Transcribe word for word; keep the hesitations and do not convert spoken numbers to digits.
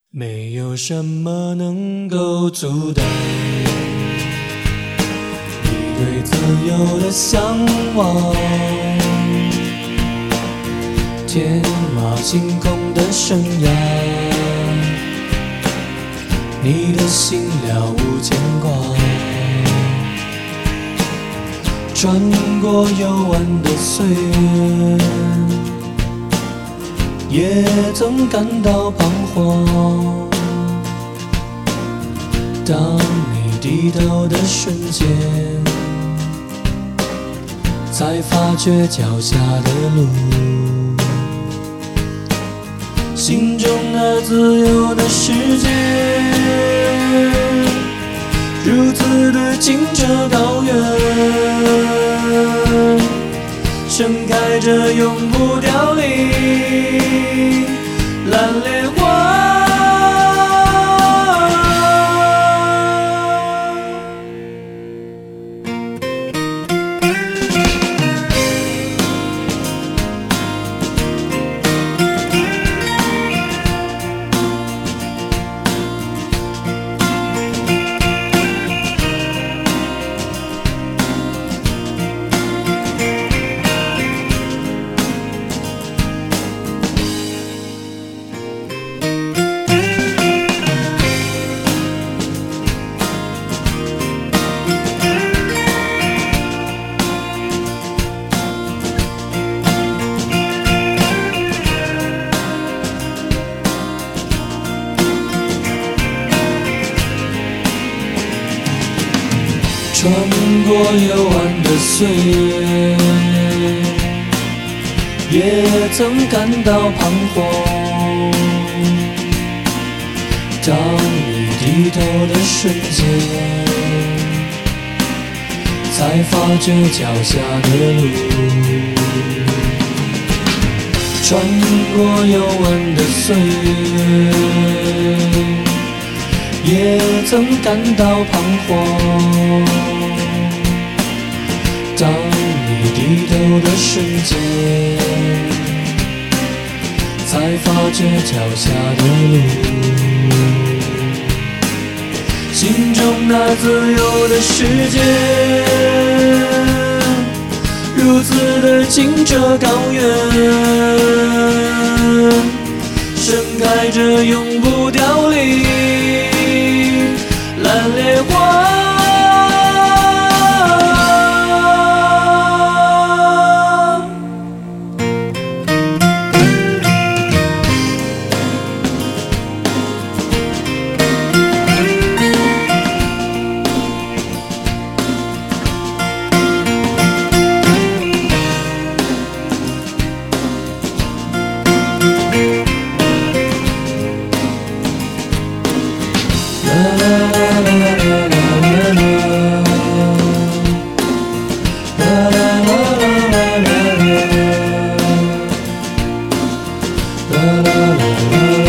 没有什么能够阻挡你对自由的向往，天马行空的生涯，你的心了无牵挂，穿过幽暗的岁月，也曾感到彷徨。当你低头的瞬间，才发觉脚下的路，心中那自由的世界，如此的清澈高远，盛开着永不凋零蓝莲花。穿过幽暗的岁月，也曾感到彷徨。当你低头的瞬间，才发觉脚下的路，穿过幽暗的岁月，也曾感到彷徨。当你低头的瞬间，才发觉脚下的路，心中那自由的世界，如此的清澈高远，盛开着永不凋零蓝莲花。La la la la